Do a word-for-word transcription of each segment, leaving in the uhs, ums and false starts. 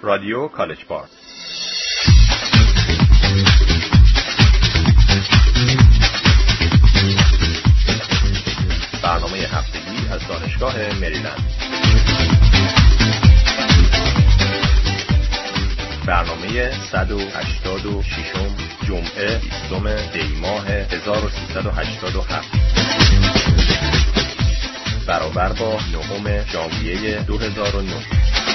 رادیو کالج پارک. برنامه هفتگی از دانشگاه مریلند. برنامه صد و هشتاد و شش جمعه بیستم دی ماه هزار و سیصد و هشتاد و هفت برابر با نهم ژانویه دو هزار و نه.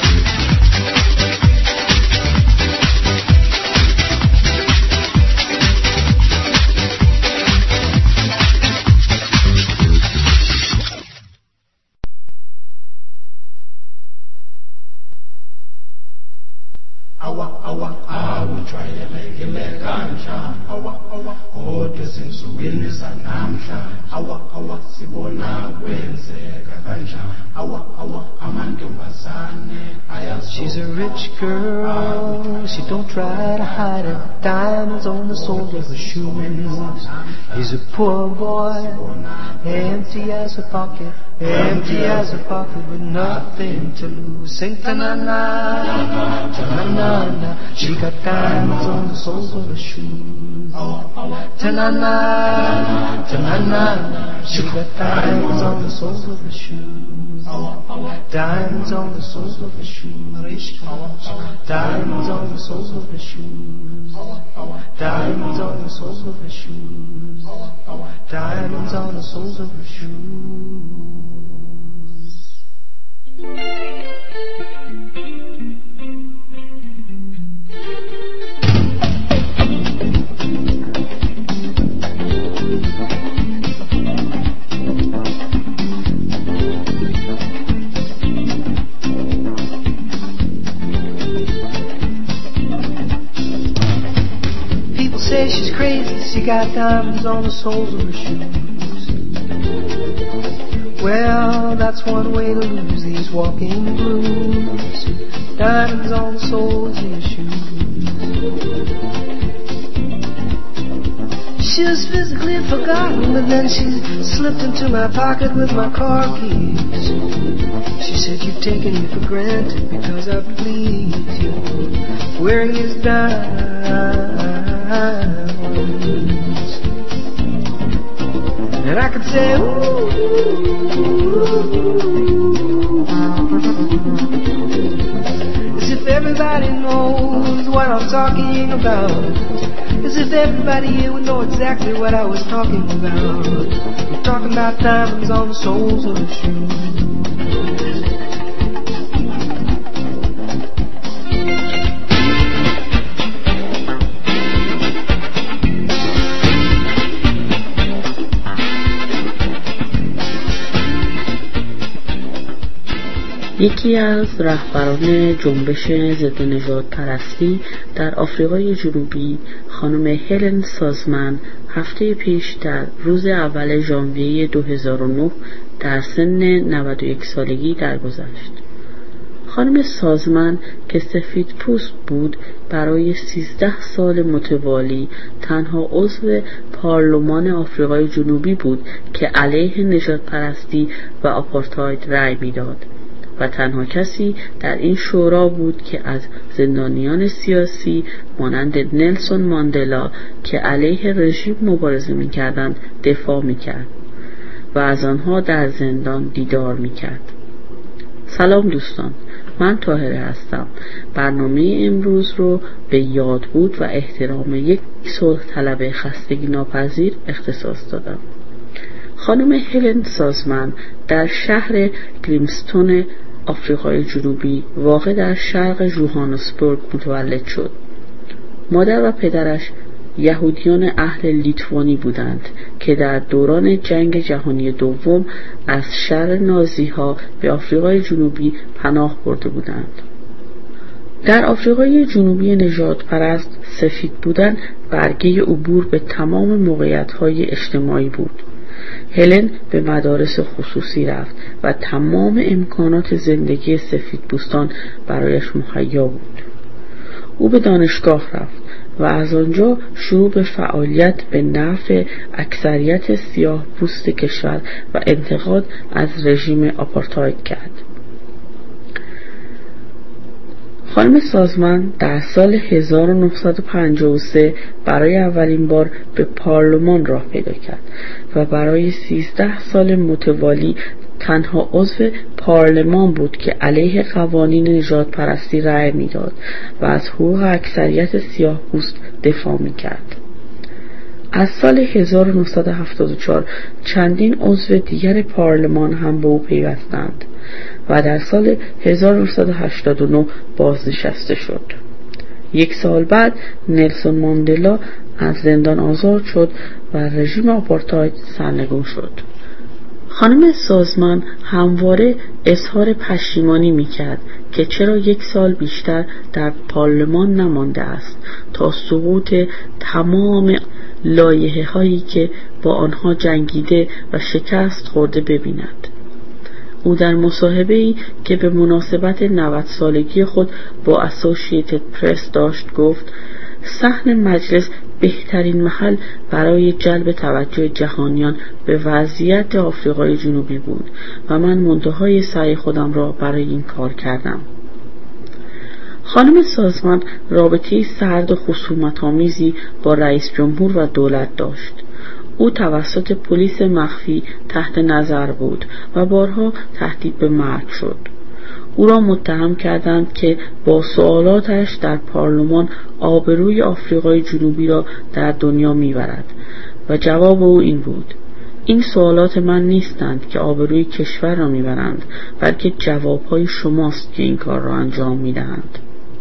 Awa awa awu jwayeleke lekanja awa awa kodwa sensukwini sanamhla awa awa sibona kwenzeka kanjani awa awa amantombazane ayazi. She's a rich girl, she don't try to hide it. Diamonds on the soles of her shoes. He's a poor boy, empty as a pocket, empty as a pocket with nothing to lose. Sing ta-na-na, ta-na-na. She got diamonds on the soles of her shoes. Ta-na-na, ta-na-na. She got diamonds on the soles of her shoes. Diamonds on the soles of her shoes. Diamonds on the soles of her shoes. Diamonds on the soles of her shoes. Diamonds on the soles of her shoes. People say she's crazy, she got diamonds on the soles of her shoes. Well, that's one way to lose these walking blues. Diamonds on the soles of your shoes. She was physically forgotten, but then she slipped into my pocket with my car keys. She said, you've taken me for granted because I please you. Wearing these diamonds. And I could say, ooh, as if everybody knows what I'm talking about. As if everybody here would know exactly what I was talking about. I'm talking about diamonds on the soles of the shoes. یکی از رهبران جنبش ضد نژاد پرستی در آفریقای جنوبی، خانم هلن سازمن، هفته پیش در روز اول ژانویه دو هزار و نه در سن نود و یک سالگی درگذشت. خانم سازمن که سفید پوست بود، برای سیزده سال متوالی تنها عضو پارلمان آفریقای جنوبی بود که علیه نژاد پرستی و آپارتاید رأی میداد و تنها کسی در این شورا بود که از زندانیان سیاسی مانند نلسون ماندلا که علیه رژیم مبارزه می‌کردند دفاع می‌کرد و از آنها در زندان دیدار می‌کرد. سلام دوستان، من طاهره هستم. برنامه امروز رو به یاد بود و احترام یک صلح طلب خستگی ناپذیر اختصاص دادم. خانم هلن سازمن در شهر گریمستون آفریقای جنوبی واقع در شرق جوهانسبورگ متولد شد. مادر و پدرش یهودیان اهل لیتوانی بودند که در دوران جنگ جهانی دوم از شر نازی‌ها به آفریقای جنوبی پناه برده بودند. در آفریقای جنوبی نژاد پرست سفید بودن برگه عبور به تمام موقعیت‌های اجتماعی بود. هلن به مدارس خصوصی رفت و تمام امکانات زندگی سفیدپوستان برایش مهیا بود. او به دانشگاه رفت و از آنجا شروع به فعالیت به نفع اکثریت سیاه پوست کشور و انتقاد از رژیم آپارتاید کرد. خانم سازمن در سال هزار و نهصد و پنجاه و سه برای اولین بار به پارلمان راه پیدا کرد و برای سیزده سال متوالی تنها عضو پارلمان بود که علیه قوانین نژادپرستی رأی میداد و از حقوق اکثریت سیاه‌پوست دفاع میکرد. از سال هزار و نهصد و هفتاد و چهار چندین عضو دیگر پارلمان هم به او پیوستند و در سال هزار و نهصد و هشتاد و نه بازنشسته شد. یک سال بعد نلسون ماندلا از زندان آزاد شد و رژیم آپارتاید سرنگون شد. خانم سازمن همواره اظهار پشیمانی میکرد که چرا یک سال بیشتر در پارلمان نمانده است تا سقوط تمام لایحه هایی که با آنها جنگیده و شکست خورده ببیند. او در مصاحبه‌ای که به مناسبت نود سالگی خود با اسوسییتد پرس داشت گفت: صحن مجلس بهترین محل برای جلب توجه جهانیان به وضعیت آفریقای جنوبی بود و من منتهای سعی خودم را برای این کار کردم. خانم سازمن رابطه‌ای سرد و خصومت‌آمیزی با رئیس جمهور و دولت داشت. او توسط پلیس مخفی تحت نظر بود و بارها تهدید به مرگ شد. او را متهم کردند که با سوالاتش در پارلمان آبروی آفریقای جنوبی را در دنیا میبرد و جواب او این بود: این سوالات من نیستند که آبروی کشور را میبرند، بلکه جوابهای شماست که این کار را انجام میدهند.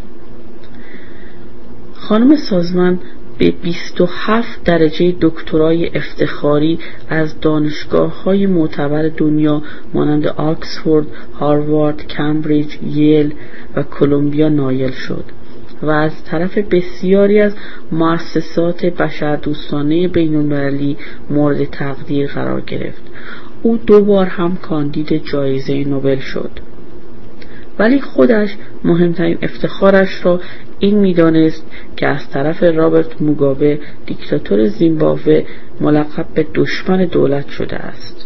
خانم سازمن به بیست و هفت درجه دکترای افتخاری از دانشگاه‌های معتبر دنیا مانند آکسفورد، هاروارد، کمبریج، ییل و کلمبیا نایل شد و از طرف بسیاری از مؤسسات بشردوستانه بین‌المللی مورد تقدیر قرار گرفت. او دو بار هم کاندید جایزه نوبل شد. ولی خودش مهمترین افتخارش را این می‌دانست که از طرف رابرت موگابه دیکتاتور زیمبابوه ملقب به دشمن دولت شده است.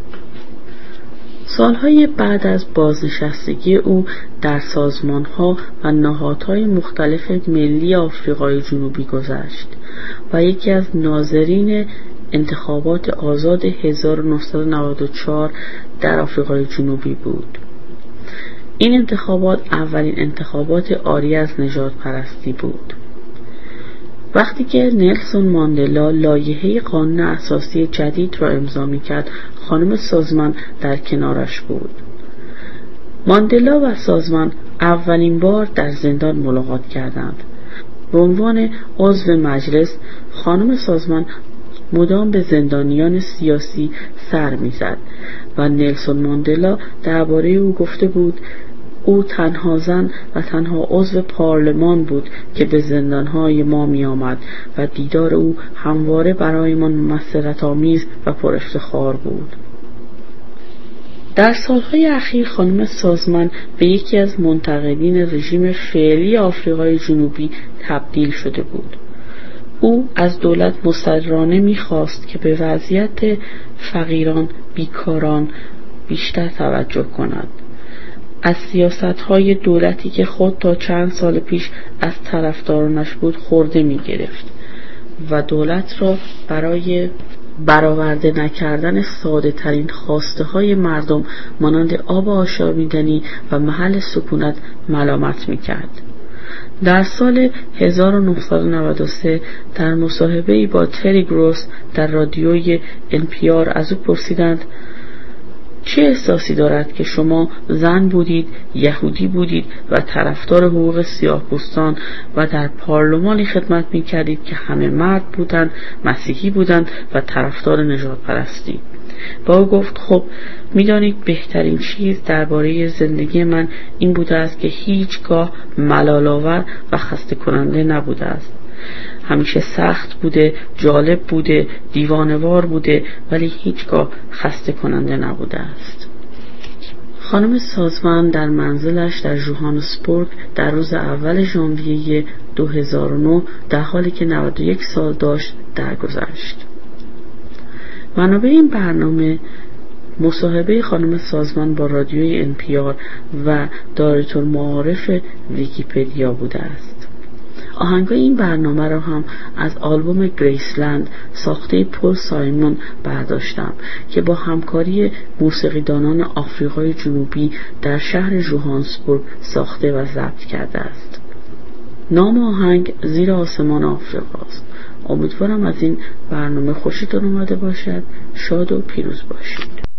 سالهای بعد از بازنشستگی او در سازمان‌ها و نهادهای مختلف ملی آفریقای جنوبی گذشت و یکی از ناظرین انتخابات آزاد هزار و نهصد و نود و چهار در آفریقای جنوبی بود. این انتخابات اولین انتخابات عاری از نژادپرستی بود. وقتی که نلسون ماندلا لایحه قانون اساسی جدید را امضا می‌کرد، خانم سازمن در کنارش بود. ماندلا و سازمن اولین بار در زندان ملاقات کردند. به عنوان عضو مجلس، خانم سازمن مدام به زندانیان سیاسی سر می‌زد و نلسون ماندلا درباره او گفته بود: او تنها زن و تنها عضو پارلمان بود که به زندانهای ما می آمد و دیدار او همواره برایمان مسرت‌آمیز و پر افتخار بود. در سالهای اخیر خانم سازمن به یکی از منتقدین رژیم فعلی آفریقای جنوبی تبدیل شده بود. او از دولت مصررانه می‌خواست که به وضعیت فقیران، بیکاران بیشتر توجه کند. از سیاست‌های دولتی که خود تا چند سال پیش از طرفدارانش بود خورده می‌گرفت و دولت را برای برآورده نکردن ساده ترین خواسته های مردم مانند آب آشامیدنی و محل سکونت ملامت می‌کرد. در سال هزار و نهصد و نود و سه در مصاحبه‌ای با تری گروس در رادیوی ان پی آر از او پرسیدند: چه احساسی دارد که شما زن بودید، یهودی بودید و طرفدار حقوق سیاه‌پوستان و در پارلمانی خدمت می‌کردید که همه مرد بودند، مسیحی بودند و طرفدار نژادپرستی؟ با او گفت: خب می‌دانید بهترین چیز درباره زندگی من این بوده است که هیچگاه ملال‌آور و خسته کننده نبوده است. همیشه سخت بوده، جالب بوده، دیوانه‌وار بوده، ولی هیچگاه خسته کننده نبوده است. خانم سازمن در منزلش در ژوهانسبورگ در روز اول ژانویه دو هزار و نه در حالی که نود و یک سال داشت درگذشت. منابع این برنامه مصاحبه خانم سازمان با رادیوی ان پی آر و دایره‌المعارف ویکی‌پدیا بوده است. آهنگای این برنامه را هم از آلبوم گریسلند ساخته پل سایمون برداشتم که با همکاری موسیقیدانان آفریقای جنوبی در شهر جوهانسبورگ ساخته و ضبط کرده است. نام آهنگ زیر آسمان آفریقا است. امیدوارم از این برنامه خوشتون اومده باشد. شاد و پیروز باشید.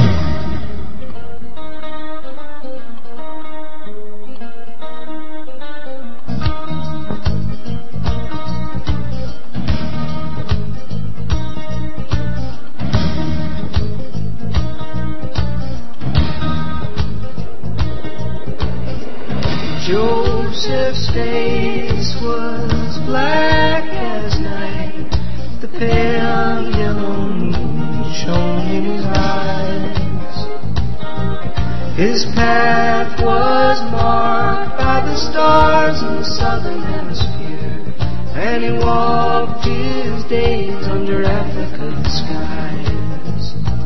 Joseph's face was black as night, the pale yellow moon shone in his eyes. His path was marked by the stars in the southern hemisphere, and he walked his days under Africa's skies.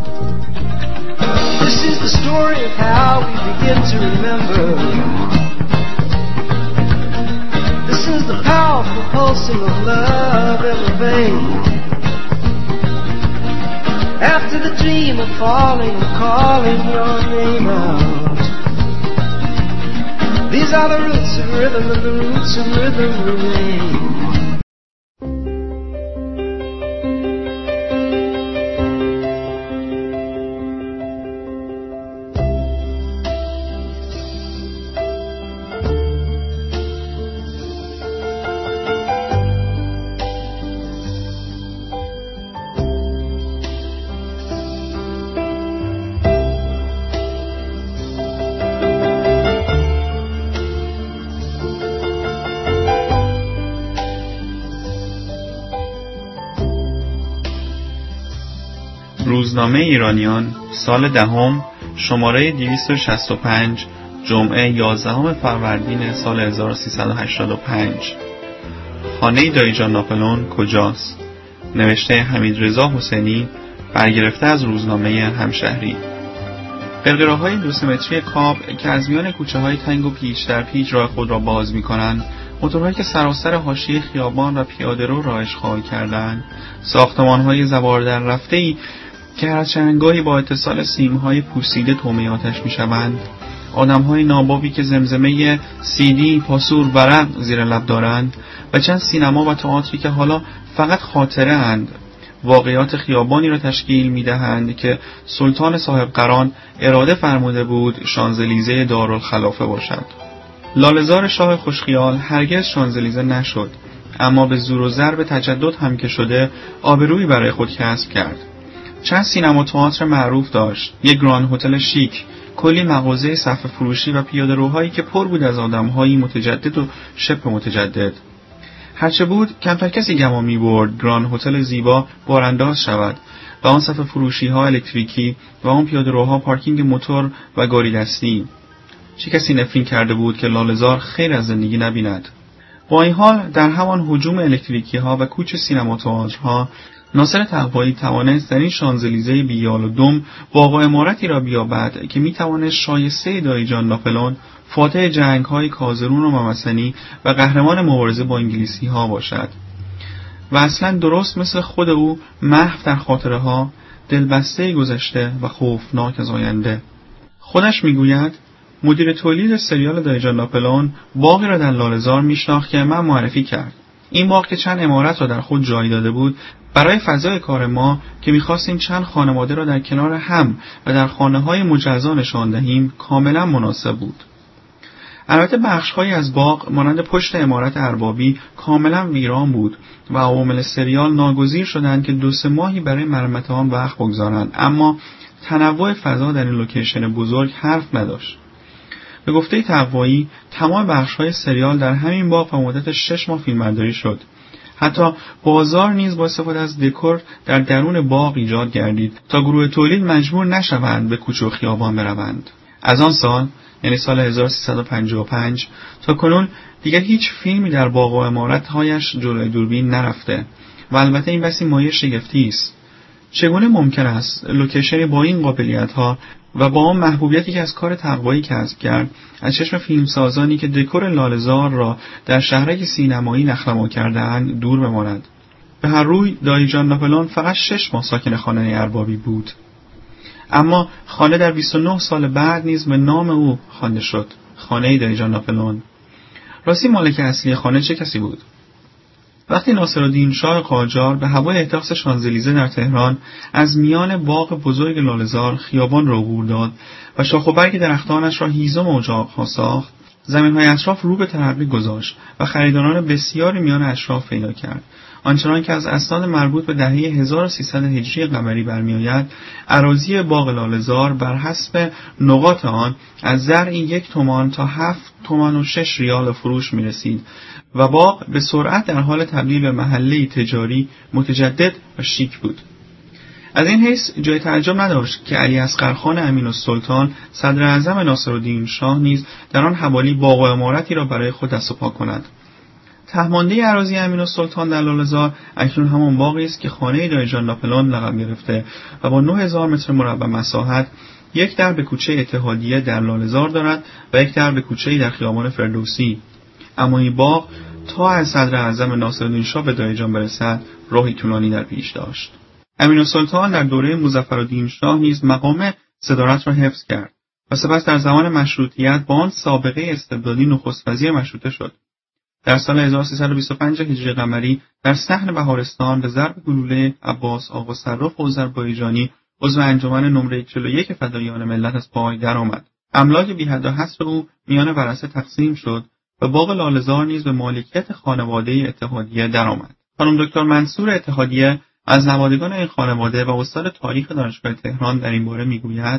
This is the story of how we begin to remember. This is the powerful pulsing of love in the vein. After the dream of falling and calling your name out. These are the roots of rhythm, and the roots of rhythm remain. روزنامه ایرانیان سال دهم شماره دویست و شصت و پنج جمعه یازدهم فروردین سال هزار و سیصد و هشتاد و پنج. خانه دایی جان ناپلئون کجاست؟ نوشته حمیدرضا حسینی، برگرفته از روزنامه همشهری. قرقراهای دو سه متری کاب که از میان کوچه‌های تنگ و پیچ در پیچ راه خود را باز می‌کنند، موتورهایی که سراسر حاشیه خیابان و پیاده‌رو را اشغال کردند، ساختمان‌های زبردر رفته‌ای که هر چندگاهی با اتصال سیم‌های پوسیده طعمه آتش می‌شوند، آدم‌های نابابی که زمزمه سیدی، پاسور، ورق زیر لب دارند و چند سینما و تئاتری که حالا فقط خاطره اند، واقعیات خیابانی را تشکیل می‌دهند که سلطان صاحب قران اراده فرموده بود شانزلیزه دارالخلافه باشد. لاله‌زار شاه خوشخیال هرگز شانزلیزه نشد، اما به زور و ضرب تجدد هم که شده آبرویی برای خود کسب کرد. چند سینما تئاتر معروف داشت، یک گراند هتل شیک، کلی مغازه صفحه فروشی و پیاده‌روهایی که پر بود از آدم‌هایی متجدد و شبه متجدد. هرچه بود کمتر کسی گمان می‌برد گراند هتل زیبا بارانداز شود و آن صفحه فروشی‌ها الکتریکی و آن پیاده‌روها پارکینگ موتور و گاری دستی. چه کسی نفرین کرده بود که لاله‌زار خیر از زندگی نبیند؟ با این حال در همان هجوم الکتریکی‌ها و کوچ سینما تئاترها، ناصر تقوایی توانست در این شانزلیزه بیال و دم باغ و عمارتی را بیابد که میتوانست شایسته دایی جان ناپلئون، فاتح جنگ‌های کازرون و ممسنی و قهرمان مبارزه با انگلیسی‌ها باشد و اصلا درست مثل خود او محو در خاطره‌ها، دلبسته گذشته و خوفناک از آینده. خودش میگوید مدیر تولید سریال دایی جان ناپلئون باغی را در لاله‌زار میشناخت که من معرفی کرد. این باغ که چند عمارت را در خود جای داده بود، برای فضای کار ما که می‌خواستیم چند خانواده را در کنار هم و در خانه‌های مجزا نشان دهیم کاملا مناسب بود. البته بخش‌هایی از باغ مانند پشت عمارت اربابی کاملا ویران بود و عوامل سریال ناگزیر شدند که دو سه ماهی برای مرمت آن وقت بگذارند، اما تنوع فضا در این لوکیشن بزرگ حرف نداشت. به گفته تقوایی تمام بخش‌های سریال در همین باغ و مدت شش ماه فیلمبرداری شد. حتی بازار نیز با استفاده از دکور در درون باغ ایجاد گردید تا گروه تولید مجبور نشوند به کوچه و خیابان بروند. از آن سال، یعنی سال هزار و سیصد و پنجاه و پنج، تا کنون دیگر هیچ فیلمی در باغ و عمارت‌هایش جلوی دوربین نرفته و البته این بسی مایه شگفتی است. چگونه ممکن است لوکیشنی با این قابلیت‌ها و با آن محبوبیتی که از کار تقوایی کسب کرد از چشم فیلمسازانی که دکور لاله‌زار را در شهرک سینمایی نخنما کرده‌اند دور بماند؟ به هر روی دایی جان ناپلئون فقط شش ماه ساکن خانه اربابی بود، اما خانه در بیست و نه سال بعد نیز به نام او خوانده شد، خانه دایی جان ناپلئون. راستی مالک اصلی خانه چه کسی بود؟ وقتی ناصرالدین شاه قاجار به هوای احداث شانزلیزه در تهران از میان باغ بزرگ لاله‌زار خیابان را عبور داد و شاخ و برگ درختانش را هیزم اجاق‌ها ساخت، زمین‌های اطراف رو به ترقی گذاشت و خریداران بسیاری میان اشراف پیدا کرد. آنچنان که از اسناد مربوط به دهه هزار و سیصد هجری قمری برمی‌آید، اراضی باغ لاله‌زار بر حسب نقاط آن از زرعی یک تومان تا هفت تومان و شش ریال فروش می‌رسید و باغ به سرعت در حال تبدیل به محله تجاری متجدد و شیک بود. از این حیث جای تعجب نداشت که علی اصغر خان امین‌السلطان صدر اعظم ناصرالدین شاه نیز در آن حوالی باغ و عمارتی را برای خود دست و پا کند. تهمانده اراضی امین‌السلطان در لاله‌زار اکنون همان باغی است که خانه دایی جان ناپلئون لقب گرفته و با نه هزار متر مربع مساحت یک در به کوچه اتحادیه در لاله‌زار دارد و یک در به کوچه‌ای در خیابان فردوسی. اما این باغ تا از صدر اعظم ناصرالدین شاه به دایی جان برسد راهی طولانی در پیش داشت. امین‌السلطان در دوره مظفرالدین شاه نیز مقام صدارت را حفظ کرد و سپس در زمان مشروطیت با آن سابقه استبدادی نخست وزیر مشروطه شد. در سال هزار و سیصد و بیست و پنج هجری قمری در صحن بهارستان به ضرب گلوله عباس آقا صراف آذربایجانی عضو انجمن نمره چهل و یک فداییان ملت از پای درآمد. املاک بی حد و حصر او میان ورثه تقسیم شد و باغ لاله‌زار نیز به مالکیت خانواده اتحادیه درآمد. خانم دکتر منصور اتحادیه از نمادگان این خانواده و استاد تاریخ دانشگاه تهران در این باره میگوید: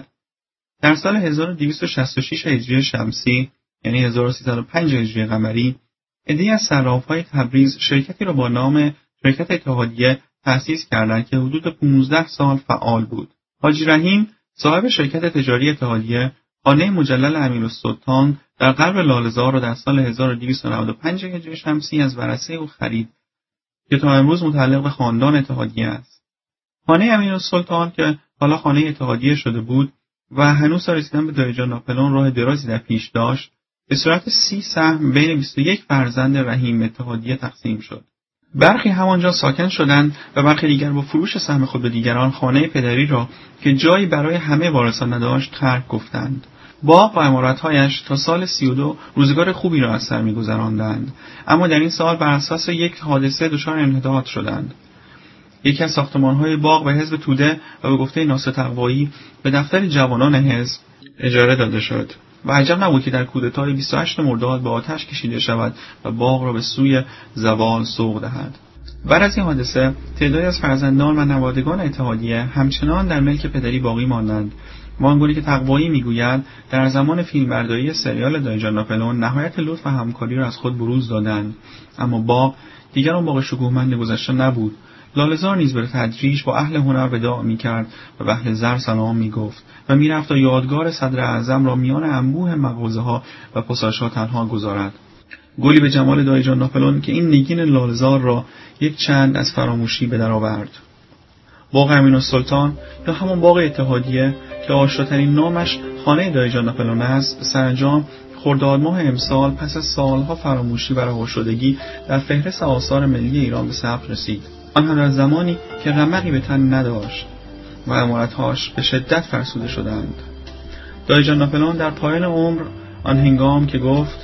در سال هزار و دویست و شصت و شش هجری شمسی یعنی هزار و سیصد و پنج هجری قمری عده‌ای از صراف‌های تبریز شرکتی را با نام شرکت اتحادیه تأسیس کردند که حدود پانزده سال فعال بود. حاجی رحیم صاحب شرکت تجاری اتحادیه خانه مجلل امین‌السلطان در قلب لاله‌زار را در سال هزار و دویست و نود و پنج هجری شمسی از ورثه او خرید که تا امروز متعلق به خاندان اتحادیه است. خانه امین‌السلطان که حالا خانه اتحادیه شده بود و هنوز تا رسیدن به دایی جان ناپلئون راه درازی در پیش داشت، به صورت سی سهم بین بیست و یک فرزند رحیم اتحادیه تقسیم شد. برخی همانجا ساکن شدند و برخی دیگر با فروش سهم خود به دیگران خانه پدری را که جایی برای همه وارثان نداشت ترک گفتند. باغ و عمارت‌هایش تا سال سی و دو روزگار خوبی را از سر می‌گذراندند، اما در این سال بر اساس یک حادثه دچار انحطاط شدند. یکی از ساختمان‌های باغ به حزب توده و به گفته ناصر تقوایی به دفتر جوانان حزب اجاره داده شد و عجب نبود که در کودتای بیست و هشتم مرداد به آتش کشیده شود و باغ را به سوی زوال سوق دهد. بعد از این حادثه تعدادی از فرزندان و نوادگان اتحادیه همچنان در ملک پدری باقی ماندند. وانگونه که تقوایی میگوید در زمان فیلمبرداری سریال دایی جان ناپلئون نهایت لطف و همکاری را از خود بروز دادند، اما باغ دیگر آن باغ شکوهمند گذشته نبود. لاله‌زار نیز به تدریج با اهل هنر وداع می‌کرد و به اهل زر سلام می‌گفت و می‌رفت تا یادگار صدر اعظم را میان انبوه مغازه‌ها و پساش‌ها تنها گذارد. گلی به جمال دایی جان ناپلئون که این نگین لاله‌زار را یک چند از فراموشی به در آورد. باغ امین‌السلطان یا همان باغ اتحادیه که آشناترین نامش خانه دایی جان ناپلئون است، سرانجام خرداد ماه امسال پس از سالها فراموشی و رها-شدگی در فهرست آثار ملی ایران به ثبت رسید. آن هم در زمانی که رمقی به تن نداشت و عمارت‌هاش به شدت فرسوده شدند. دایی جان ناپلئون در پایان عمر آن هنگام که گفت: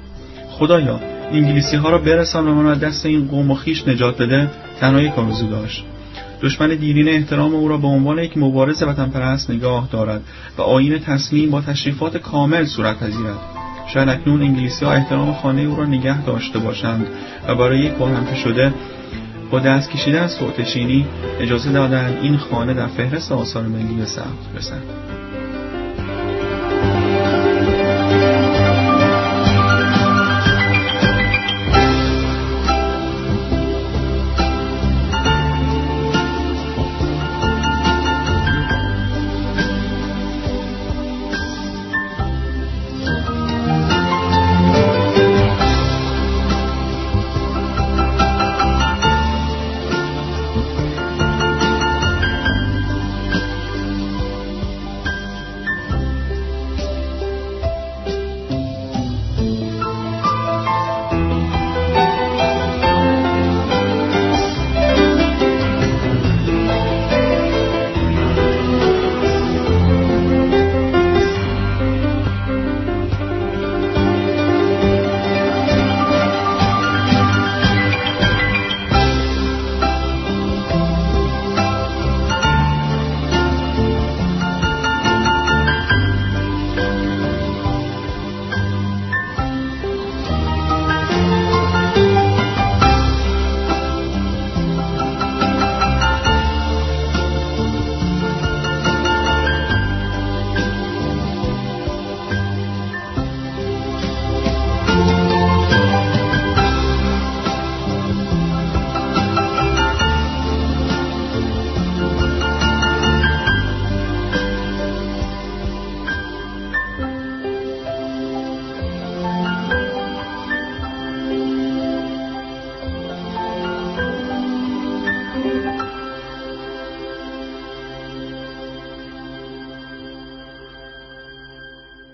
خدایا انگلیسی‌ها را برسان و من از دست این قوم و خویش نجات بده، تنها یک آرزو داشت: دشمن دیرین احترام او را به عنوان یک مبارز وطنپرست نگاه دارد و آیین تسلیم با تشریفات کامل صورت پذیرد. شاید اکنون انگلیسی‌ها احترام خانه او را نگه داشته باشند و برای یک بار هم که شده با دست کشیدن از سوءتشینی اجازه دادند این خانه در فهرست آثار ملی به ثبت رسد.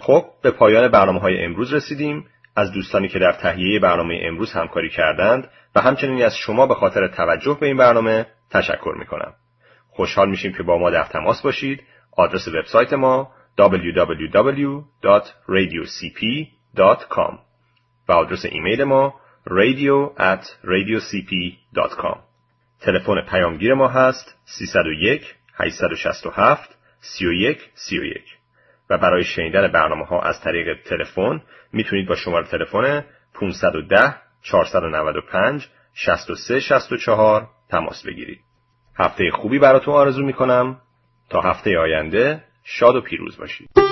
خب به پایان برنامه‌های امروز رسیدیم. از دوستانی که در تهیه برنامه امروز همکاری کردند و همچنین از شما به خاطر توجه به این برنامه تشکر می‌کنم. خوشحال میشیم که با ما در تماس باشید. آدرس وبسایت ما دبلیو دبلیو دبلیو دات رادیو سی پی دات کام و آدرس ایمیل ما radio at radiocp.com. تلفن پیامگیر ما هست سیصد و یک هشتصد و شصت و هفت سی و یک سی و یک و برای شنیدن برنامه ها از طریق تلفن میتونید با شماره تلفن پانصد و ده چهارصد و نود و پنج شصت و سه شصت و چهار تماس بگیرید. هفته خوبی براتون آرزو میکنم. تا هفته آینده شاد و پیروز باشید.